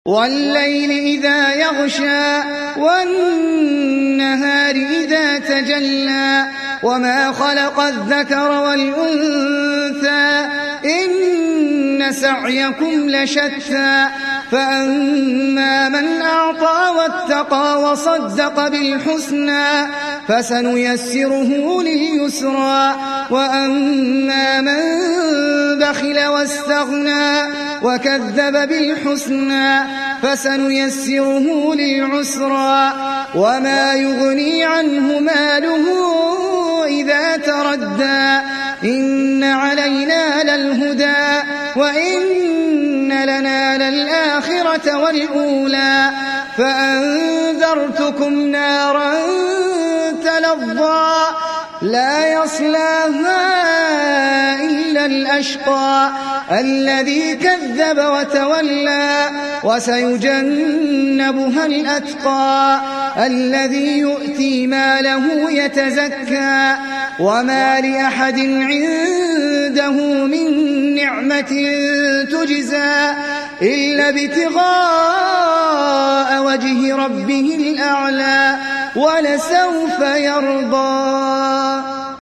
وَاللَّيْلِ إِذَا يَغْشَىٰ وَالنَّهَارِ إِذَا تَجَلَّىٰ وَمَا خَلَقَ الذَّكَرَ وَالْأُنثَىٰ إِنَّ سَعْيَكُمْ لَشَتَّىٰ فَأَمَّا مَنْ أَعْطَىٰ وَاتَّقَىٰ وَصَدَّقَ بِالْحُسْنَىٰ فَسَنُيَسِّرُهُ لِلْيُسْرَىٰ وَأَمَّا مَن بَخِلَ وَاسْتَغْنَىٰ وَكَذَّبَ بِالْحُسْنَىٰ فَسَنُيَسِّرُهُ لِلْعُسْرَىٰ وَمَا يُغْنِي عَنْهُ مَالُهُ إِذَا تَرَدَّىٰ إِنَّ عَلَيْنَا لَلْهُدَىٰ وَإِنَّ لَنَا لَلْآخِرَةَ وَالْأُولَىٰ فَأَنذَرْتُكُمْ نَارًا تَلَظَّىٰ لَا يَصْلَاهَا إِلَّا الْأَشْقَى الَّذِي كَذَّبَ وَتَوَلَّىٰ وَسَيُجَنَّبُهَا الْأَتْقَى الَّذِي يُؤْتِي مَالَهُ يَتَزَكَّىٰ وَمَا لِأَحَدٍ عِندَهُ مِن نِّعْمَةٍ تُجْزَىٰ إِلَّا ابْتِغَاءَ وَجْهِ رَبِّهِ الْأَعْلَىٰ وَلَسَوْفَ يَرْضَىٰ